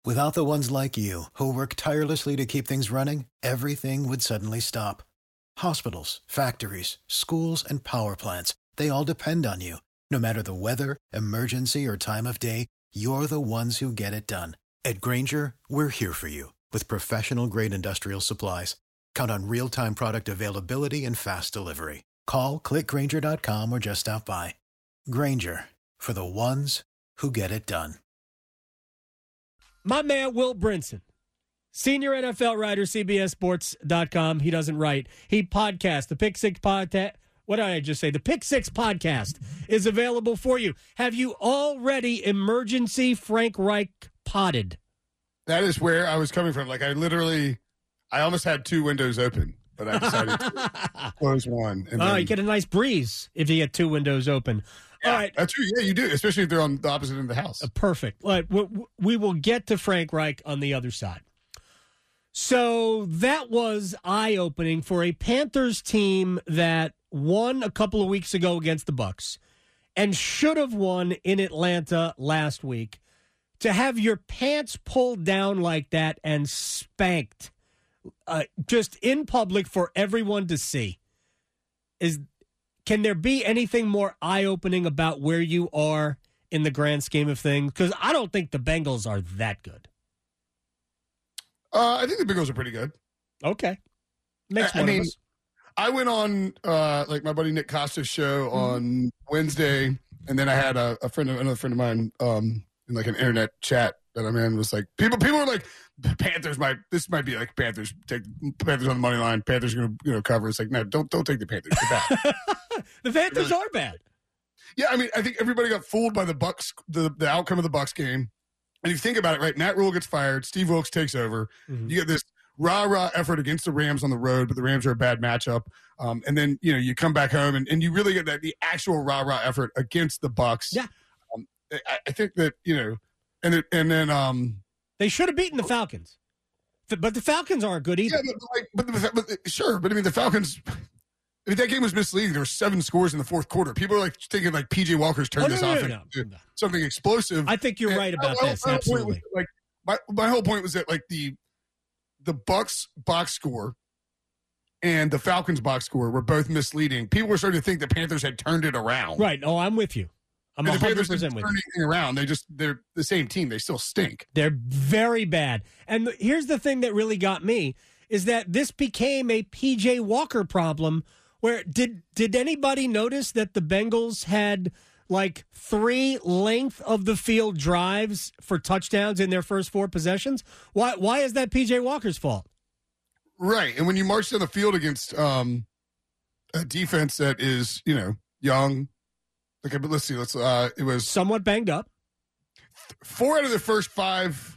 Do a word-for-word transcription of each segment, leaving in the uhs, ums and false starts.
Without the ones like you, who work tirelessly to keep things running, everything would suddenly stop. Hospitals, factories, schools, and power plants, they all depend on you. No matter the weather, emergency, or time of day, you're the ones who get it done. At Grainger, we're here for you with professional-grade industrial supplies. Count on real-time product availability and fast delivery. Call, click Grainger dot com, or just stop by. Grainger, for the ones who get it done. My man, Will Brinson, senior N F L writer, C B S Sports dot com. He doesn't write. He podcasts. The Pick Six podcast. What did I just say? The Pick Six podcast is available for you. Have you already emergency Frank Reich potted? That is where I was coming from. Like, I literally, I almost had two windows open, but I decided to close one. And oh, then, you get a nice breeze if you get two windows open. Yeah, all right. That's true. Yeah, you do, especially if they're on the opposite end of the house. Uh, perfect. All right, we, we will get to Frank Reich on the other side. So that was eye-opening for a Panthers team that won a couple of weeks ago against the Bucs and should have won in Atlanta last week. To have your pants pulled down like that and spanked uh, just in public for everyone to see, is can there be anything more eye-opening about where you are in the grand scheme of things? Because I don't think the Bengals are that good. Uh, I think the Bengals are pretty good. Okay. Makes I, one I mean, of us. I went on uh, like my buddy Nick Costa's show Mm-hmm. on Wednesday, and then I had a, a friend of another friend of mine um, in like an internet chat that I'm in was like people people are like Panthers might this might be like Panthers take Panthers on the money line, Panthers are gonna you know cover. It's like no, don't don't take the Panthers. They're bad. The Panthers really, are bad. Yeah, I mean I think everybody got fooled by the Bucks the, the outcome of the Bucks game. And if you think about it, right, Matt Rule gets fired, Steve Wilkes takes over. Mm-hmm. You get this rah-rah effort against the Rams on the road, but the Rams are a bad matchup. Um, and then, you know, you come back home and, and you really get that the actual rah-rah effort against the Bucks. Yeah. Um, I, I think that, you know, and it, and then um, they should have beaten the Falcons. But the Falcons aren't good either. Yeah, but, like, but, the, but sure, but I mean, the Falcons, I mean, that game was misleading. There were seven scores in the fourth quarter. People are like thinking like P J Walker's turned oh, no, this no, offense no, no. into something explosive. I think you're and right about my, this. my Absolutely. Was, like my my whole point was that like the the Bucks box score and the Falcons box score were both misleading. People were starting to think the Panthers had turned it around. Right. Oh, I'm with you. I'm and one hundred percent the Panthers with turn you. anything around. They just they're the same team. They still stink. They're very bad. And the, here's the thing that really got me is that this became a P J Walker problem. Where did did anybody notice that the Bengals had like three length of the field drives for touchdowns in their first four possessions? Why why is that P J Walker's fault? Right. And when you march down the field against um, a defense that is, you know, young, okay, but let's see, let's uh it was somewhat banged up. Four out of the first five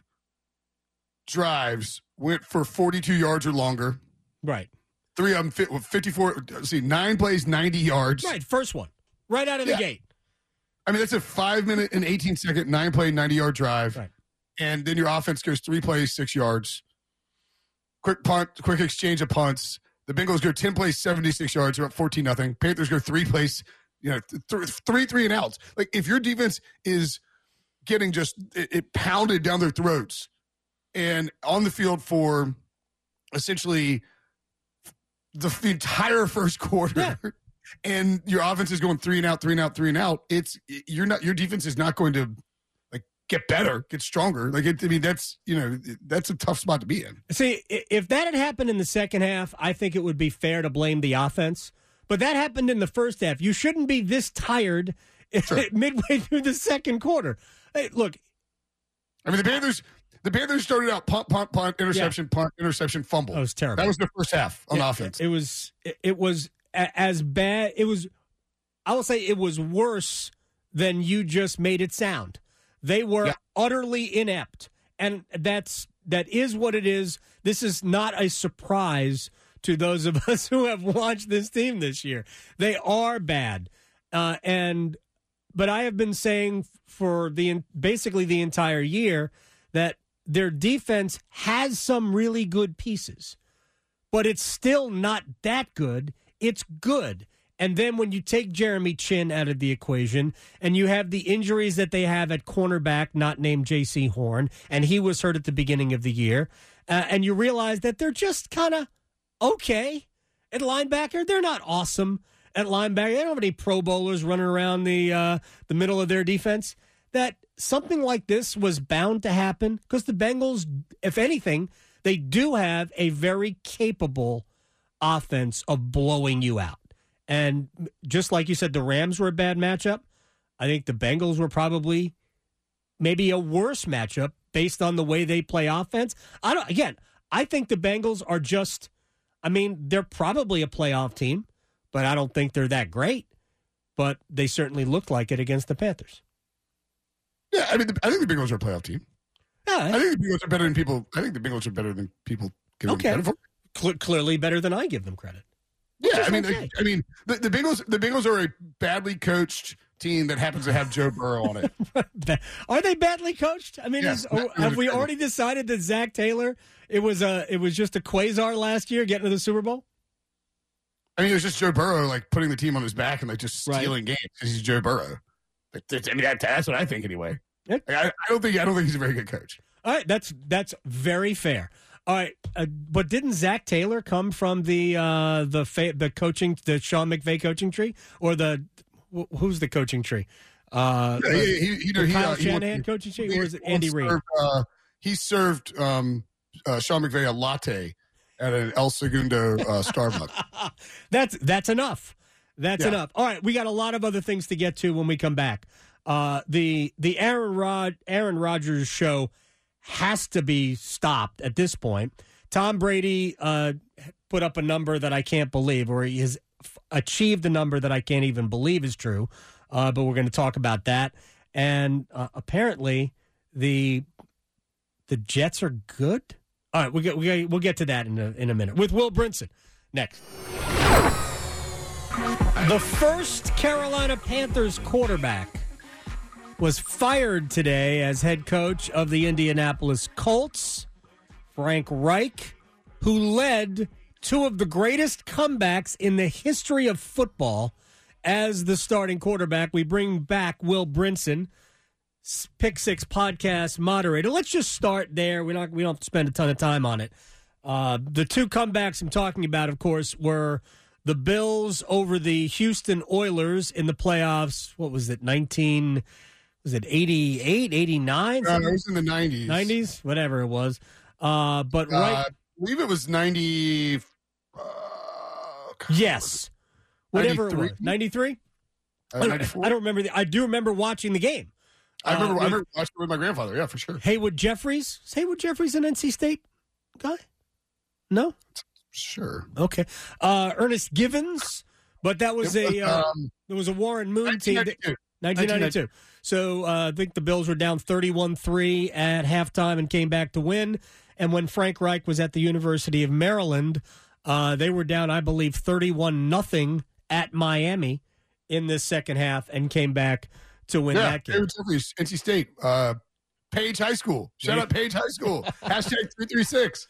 drives went for forty-two yards or longer. Right. Three of them fit with fifty-four. Let's see, nine plays, ninety yards. Right, first one, right out of yeah. the gate. I mean, that's a five minute and eighteen second, nine play, ninety yard drive. Right. And then your offense goes three plays, six yards. Quick punt, quick exchange of punts. The Bengals go ten plays, seventy-six yards. They're up fourteen nothing. Panthers go three plays, you know, th- three, three and outs. Like if your defense is getting just it, it pounded down their throats and on the field for essentially the, the entire first quarter, yeah. and your offense is going three and out, three and out, three and out. It's you're not your defense is not going to like get better, get stronger. Like it, I mean, that's you know that's a tough spot to be in. See, if that had happened in the second half, I think it would be fair to blame the offense. But that happened in the first half. You shouldn't be this tired sure. midway through the second quarter. Hey, look, I mean the Panthers. The Panthers started out punt, punt, punt, interception, yeah. punt, interception, fumble. That was terrible. That was the first half on yeah, offense. It was it was as bad. It was. I will say it was worse than you just made it sound. They were yeah. utterly inept, and that's that is what it is. This is not a surprise to those of us who have watched this team this year. They are bad, uh, and but I have been saying for the basically the entire year that their defense has some really good pieces, but it's still not that good. It's good. And then when you take Jeremy Chin out of the equation and you have the injuries that they have at cornerback, not named J C Horn, and he was hurt at the beginning of the year, uh, and you realize that they're just kind of okay at linebacker. They're not awesome at linebacker. They don't have any Pro Bowlers running around the uh, the middle of their defense. That something like this was bound to happen because the Bengals, if anything, they do have a very capable offense of blowing you out. And just like you said, the Rams were a bad matchup. I think the Bengals were probably maybe a worse matchup based on the way they play offense. I don't. Again, I think the Bengals are just, I mean, they're probably a playoff team, but I don't think they're that great. But they certainly looked like it against the Panthers. Yeah, I mean, the, I think the Bengals are a playoff team. Yeah, I think the Bengals are better than people. I think the Bengals are better than people give okay. them credit for. Cle- clearly better than I give them credit. Yeah, I mean, okay. I, I mean, the, the Bengals, the Bengals are a badly coached team that happens to have Joe Burrow on it. Are they badly coached? I mean, yes, is, oh, have we already decided that Zach Taylor it was a it was just a quasar last year getting to the Super Bowl? I mean, it was just Joe Burrow like putting the team on his back and like just stealing right. games because he's Joe Burrow. I mean, that, that's what I think anyway. Like, I, I don't think I don't think he's a very good coach. All right, that's that's very fair. All right, uh, but didn't Zach Taylor come from the uh, the fa- the coaching the Sean McVay coaching tree or the who's the coaching tree? Uh, yeah, he, he, you know, the he, Kyle uh, Shanahan he, coaching tree, he, or is it Andy Reid? Uh, he served um, uh, Sean McVay a latte at an El Segundo uh, Starbucks. that's that's enough. That's yeah. enough. All right, we got a lot of other things to get to when we come back. Uh, the the Aaron Rod Aaron Rodgers show has to be stopped at this point. Tom Brady uh, put up a number that I can't believe, or he has f- achieved a number that I can't even believe is true. Uh, but we're going to talk about that. And uh, apparently, the the Jets are good. All right, we get, we get, we'll get to that in a, in a minute with Will Brinson next. The first Carolina Panthers quarterback was fired today as head coach of the Indianapolis Colts, Frank Reich, who led two of the greatest comebacks in the history of football as the starting quarterback. We bring back Will Brinson, Pick Six podcast moderator. Let's just start there. We're not, we don't have to spend a ton of time on it. Uh, the two comebacks I'm talking about, of course, were the Bills over the Houston Oilers in the playoffs. What was it, nineteen... Was it eighty-eight, eighty-nine? Uh, it was in the nineties. nineties? Whatever it was. Uh, but uh, right. I believe it was ninety. Uh, yes. Whatever ninety-three? it was. ninety-three? Uh, I, ninety-four? I don't remember. The, I do remember watching the game. I remember, uh, I remember watching it with my grandfather. Yeah, for sure. Haywood Jeffries? Is Haywood Jeffries an N C State guy? No? Sure. Okay. Uh, Ernest Givens, but that was, was a uh, um, there was a Warren Moon team. That, nineteen ninety-two. So uh, I think the Bills were down thirty-one three at halftime and came back to win. And when Frank Reich was at the University of Maryland, uh, they were down, I believe, thirty-one nothing at Miami in this second half and came back to win yeah, that game. Yeah, N C State. Uh, Page High School. Shout out Page High School. Hashtag three three six.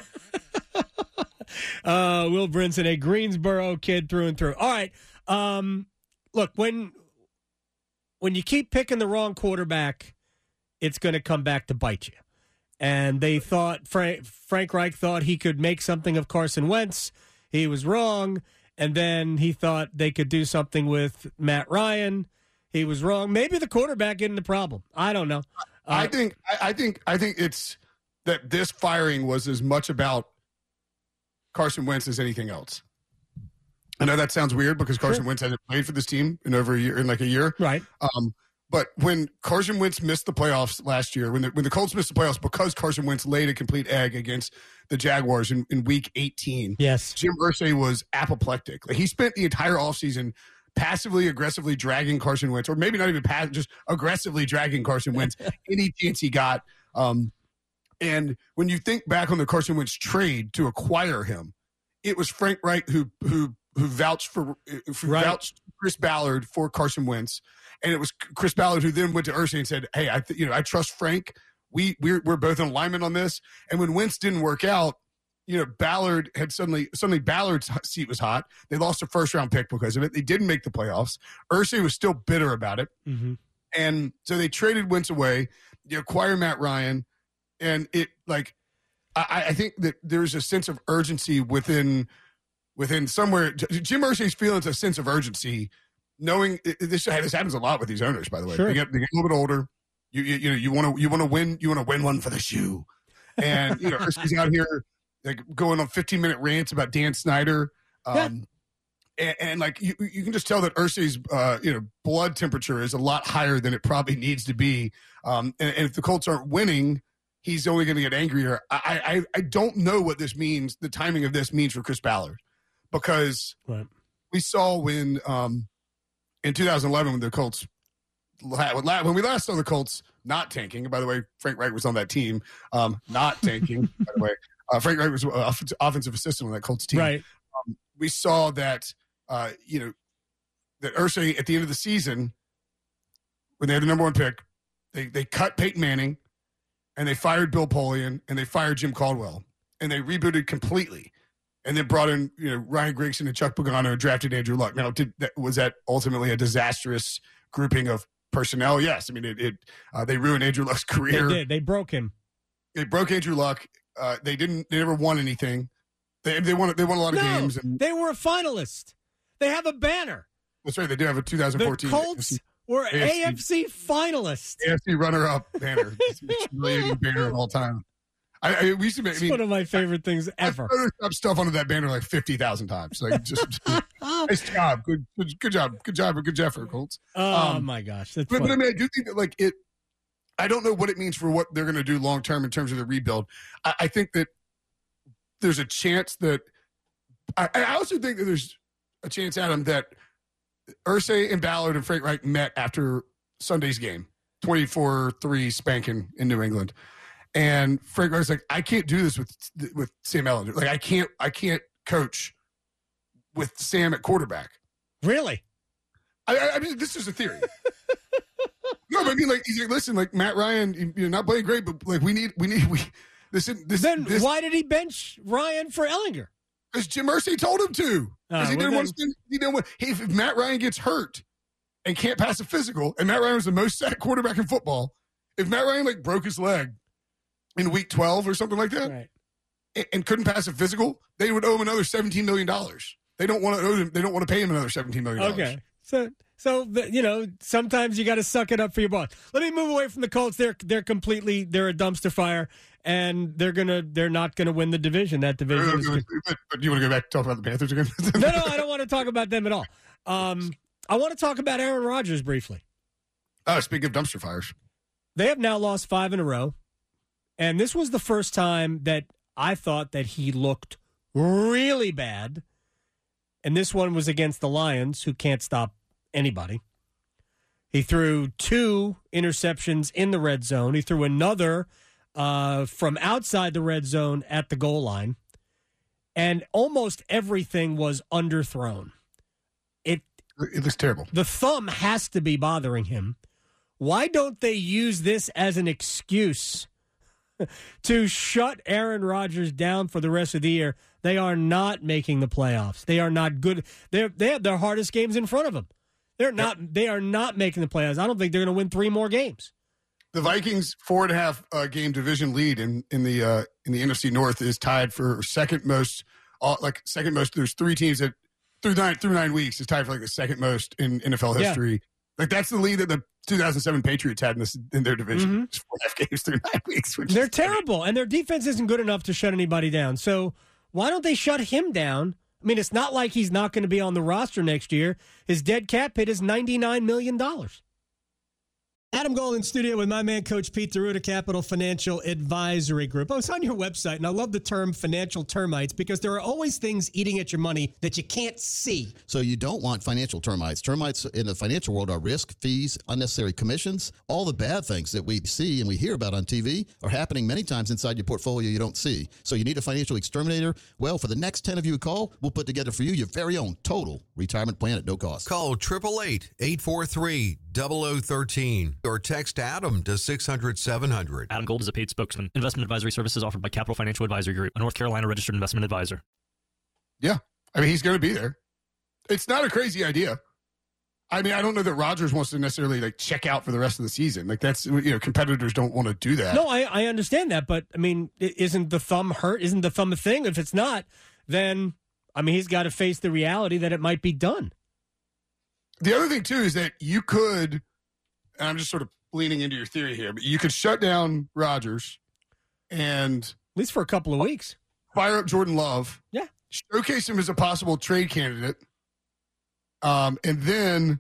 uh, Will Brinson, a Greensboro kid through and through. All right. Um, look, when... When you keep picking the wrong quarterback, it's going to come back to bite you. And they thought, Frank, Frank Reich thought he could make something of Carson Wentz. He was wrong. And then he thought they could do something with Matt Ryan. He was wrong. Maybe the quarterback isn't the problem. I don't know. Uh, I think, I, I think, I think it's that this firing was as much about Carson Wentz as anything else. I know that sounds weird because Carson sure. Wentz hasn't played for this team in over a year, in like a year. Right. Um, but when Carson Wentz missed the playoffs last year, when the, when the Colts missed the playoffs because Carson Wentz laid a complete egg against the Jaguars in, in week eighteen, yes, Jim Irsay was apoplectic. Like he spent the entire offseason passively, aggressively dragging Carson Wentz, or maybe not even pass, just aggressively dragging Carson Wentz any chance he got. Um, and when you think back on the Carson Wentz trade to acquire him, it was Frank Reich who who who vouched for, who right. vouched Chris Ballard for Carson Wentz, and it was Chris Ballard who then went to Irsay and said, "Hey, I th- you know I trust Frank. We we're we're both in alignment on this." And when Wentz didn't work out, you know, Ballard had suddenly, suddenly Ballard's seat was hot. They lost a first round pick because of it. They didn't make the playoffs. Irsay was still bitter about it. Mm-hmm. And so they traded Wentz away. You acquire Matt Ryan. And it like, I, I think that there's a sense of urgency within, within somewhere. Jim Irsay's feeling a sense of urgency, knowing this, this happens a lot with these owners, by the way. Sure. They get, they get a little bit older. You, you, you know, you want to, you want to win, you want to win one for the shoe. And, you know, Irsay's out here, like going on fifteen minute rants about Dan Snyder. Um, yeah. and, and like, you, you can just tell that Irsay's, uh, you know, blood temperature is a lot higher than it probably needs to be. Um, and, and if the Colts aren't winning, he's only going to get angrier. I, I, I don't know what this means. The timing of this means for Chris Ballard, because right. we saw when, um, in two thousand eleven, when the Colts, when we last saw the Colts not tanking, by the way, Frank Reich was on that team, um, not tanking, by the way. Uh, Frank Reich was uh, offensive assistant on that Colts team. Right. Um, we saw that, uh, you know, that Irsay at the end of the season, when they had the number one pick, they they cut Peyton Manning, and they fired Bill Polian, and they fired Jim Caldwell, and they rebooted completely, and then brought in, you know, Ryan Grigson and Chuck Pagano and drafted Andrew Luck. Now, did that, was that ultimately a disastrous grouping of personnel? Yes. I mean, it. it uh, they ruined Andrew Luck's career. They did. They broke him. They broke Andrew Luck. Uh, they didn't. They never won anything. They they won. They won a lot of no, games. And they were a finalist. They have a banner. That's right. They do have a two thousand fourteen. The Colts were A F C, A F C finalists. A F C runner-up banner. It's the humiliating banner of all time. I, I we used to make. It's I mean, one of my favorite things ever. I photoshopped stuff onto that banner like fifty thousand times. Like, just nice job, good, good, good job, good job, good job for Colts. Oh um, my gosh, that's but, funny. but I mean, I do think that like it. I don't know what it means for what they're going to do long term in terms of the rebuild. I, I think that there's a chance that I, I also think that there's a chance, Adam, that Irsay and Ballard and Frank Reich met after Sunday's game, twenty-four three spanking in New England. And Frank Reich's like, I can't do this with with Sam Ehlinger. Like, I can't I can't coach with Sam at quarterback. Really? I, I, I mean, this is a theory. No, but I mean, like, he's like, listen, like Matt Ryan, you're not playing great, but like we need, we need, we. This, this. Then this, why did he bench Ryan for Ehlinger? Because Jim Irsay told him to. Because uh, he well didn't then, want to. Spend, he didn't want. Hey, if Matt Ryan gets hurt and can't pass a physical, and Matt Ryan was the most sacked quarterback in football, if Matt Ryan like broke his leg in week twelve or something like that, right. and, and couldn't pass a physical, they would owe him another seventeen million dollars. They don't want to owe him. They don't want to pay him another seventeen million dollars. Okay, so. So, you know, sometimes you got to suck it up for your boss. Let me move away from the Colts. They're they're completely they're a dumpster fire, and they're gonna they're not gonna win the division. That division. Is but, but you want to go back and talk about the Panthers again? no, no, I don't want to talk about them at all. Um, I want to talk about Aaron Rodgers briefly. Oh, speaking of dumpster fires, they have now lost five in a row, and this was the first time that I thought that he looked really bad. And this one was against the Lions, who can't stop anybody. He threw two interceptions in the red zone. He threw another uh, from outside the red zone at the goal line. And almost everything was underthrown. It, it looks terrible. The thumb has to be bothering him. Why don't they use this as an excuse to shut Aaron Rodgers down for the rest of the year? They are not making the playoffs. They are not good. They're, they have their hardest games in front of them. They're not. Yep. They are not making the playoffs. I don't think they're going to win three more games. The Vikings' four and a half uh, game division lead in in the uh, in the N F C North is tied for second most. Uh, like second most. There's three teams that through nine through nine weeks is tied for like the second most in N F L history. Yeah. Like that's the lead that the two thousand seven Patriots had in this in their division. Mm-hmm. It's four and a half games through nine weeks. Which they're terrible, and their defense isn't good enough to shut anybody down. So why don't they shut him down? I mean, it's not like he's not going to be on the roster next year. His dead cap hit is ninety-nine million dollars. Adam Gold in studio with my man, Coach Pete D'Arruda, Capital Financial Advisory Group. I was on your website, and I love the term financial termites because there are always things eating at your money that you can't see. So you don't want financial termites. Termites in the financial world are risk, fees, unnecessary commissions. All the bad things that we see and we hear about on T V are happening many times inside your portfolio you don't see. So you need a financial exterminator? Well, for the next ten of you who call, we'll put together for you your very own total retirement plan at no cost. Call eight eight eight, eight four three, zero zero one three. or text Adam to six hundred seven hundred. Adam Gold is a paid spokesman. Investment advisory services offered by Capital Financial Advisory Group, a North Carolina registered investment advisor. Yeah. I mean, he's going to be there. It's not a crazy idea. I mean, I don't know that Rodgers wants to necessarily like check out for the rest of the season. Like that's, you know, competitors don't want to do that. No, I, I understand that. But I mean, isn't the thumb hurt? Isn't the thumb a thing? If it's not, then, I mean, he's got to face the reality that it might be done. The other thing, too, is that you could, and I'm just sort of leaning into your theory here, but you could shut down Rodgers and at least for a couple of weeks, fire up Jordan Love. Yeah. Showcase him as a possible trade candidate. Um, and then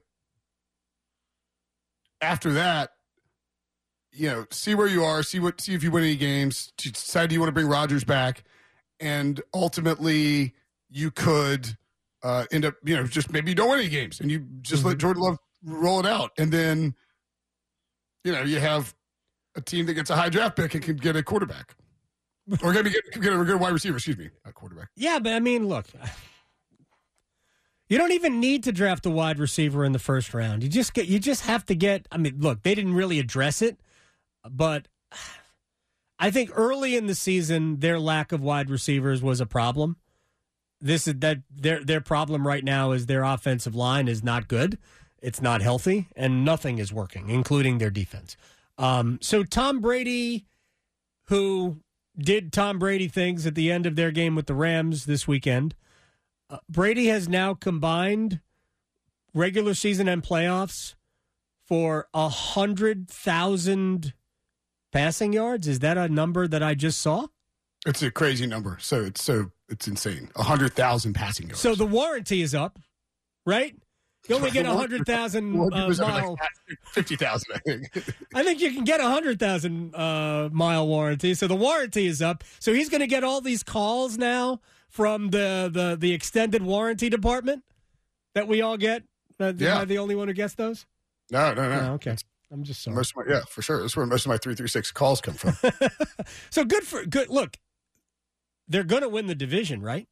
after that, you know, see where you are, see what, see if you win any games, decide do you want to bring Rodgers back, and ultimately you could uh, end up, you know, just maybe you don't win any games, and you just mm-hmm. let Jordan Love roll it out, and then you know you have a team that gets a high draft pick and can get a quarterback, or maybe get, get a good wide receiver. Excuse me, a quarterback. Yeah, but I mean, look. You don't even need to draft a wide receiver in the first round. You just get. You just have to get. I mean, look, they didn't really address it, but I think early in the season, their lack of wide receivers was a problem. This is that their their problem right now is their offensive line is not good. It's not healthy, and nothing is working, including their defense. Um, so Tom Brady, who did Tom Brady things at the end of their game with the Rams this weekend. Uh, Brady has now combined regular season and playoffs for a hundred thousand passing yards. Is that a number that I just saw? It's a crazy number. So it's so it's insane. A hundred thousand passing yards. So the warranty is up, right? You only get a hundred thousand uh, mile. Like Fifty thousand, I think. I think you can get a hundred thousand uh, mile warranty. So the warranty is up. So he's going to get all these calls now from the, the, the extended warranty department that we all get? Uh, yeah. Am I the only one who gets those? No, no, no. Oh, okay. I'm just sorry. Most of my, yeah, for sure. That's where most of my three three six calls come from. So good for good. Look, they're going to win the division, right?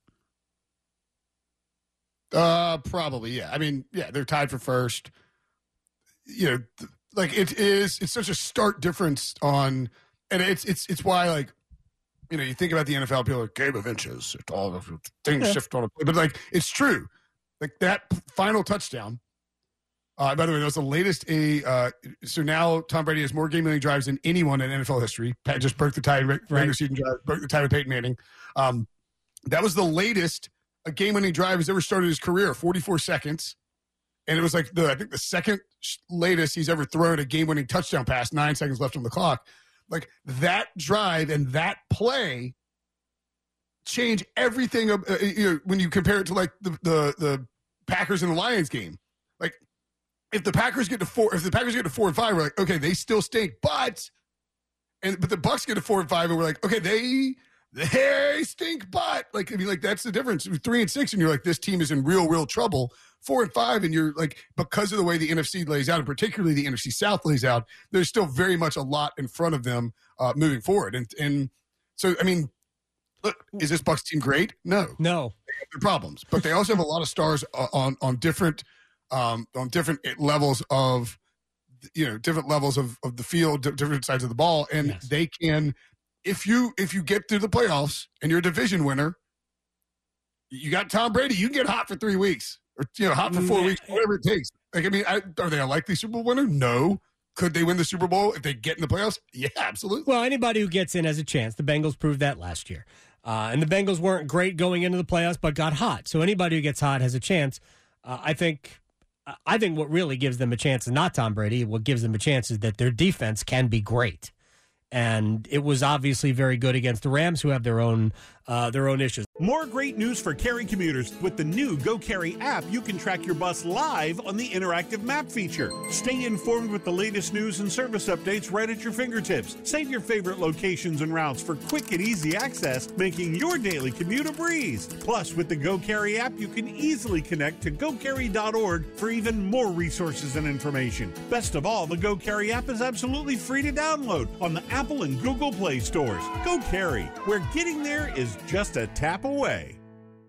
Uh, probably, yeah. I mean, yeah, they're tied for first. You know, th- like it is. It's such a stark difference on, and it's it's it's why like. You know, you think about the N F L, people are like, game of inches. It all things yeah. shift on a play. But, like, it's true. Like, that final touchdown, uh, by the way, that was the latest. A uh, So now Tom Brady has more game-winning drives than anyone in N F L history. Pat just broke the tie in regular right. season drive, broke the tie with Peyton Manning. Um, that was the latest a game-winning drive has ever started his career, forty-four seconds. And it was like, the I think, the second latest he's ever thrown a game-winning touchdown pass, nine seconds left on the clock. Like that drive and that play change everything. Uh, you know, when you compare it to like the, the the Packers and the Lions game, like if the Packers get to four, if the Packers get to four and five, we're like, okay, they still stink, but and but the Bucs get to four and five, and we're like, okay, they they stink, but like I mean, like that's the difference. Three and six, and you're like, this team is in real, real trouble. Four and five, and you're like, because of the way the N F C lays out, and particularly the N F C South lays out, there's still very much a lot in front of them uh, moving forward. And and so, I mean, look, is this Bucs team great? No, no, they have their problems, but they also have a lot of stars on on different um, on different levels of you know different levels of, of the field, different sides of the ball, and yes. they can if you if you get through the playoffs and you're a division winner, you got Tom Brady, you can get hot for three weeks. Or, you know, hot for four yeah. weeks, whatever it takes. Like, I mean, I, are they a likely Super Bowl winner? No. Could they win the Super Bowl if they get in the playoffs? Yeah, absolutely. Well, anybody who gets in has a chance. The Bengals proved that last year. Uh, and the Bengals weren't great going into the playoffs, but got hot. So anybody who gets hot has a chance. Uh, I think I think what really gives them a chance is not Tom Brady. What gives them a chance is that their defense can be great. And it was obviously very good against the Rams, who have their own uh, their own issues. More great news for Cary commuters. With the new GoCarry app, you can track your bus live on the interactive map feature. Stay informed with the latest news and service updates right at your fingertips. Save your favorite locations and routes for quick and easy access, making your daily commute a breeze. Plus, with the GoCarry app, you can easily connect to go carry dot org for even more resources and information. Best of all, the GoCarry app is absolutely free to download on the Apple and Google Play stores. GoCarry, where getting there is just a tap away.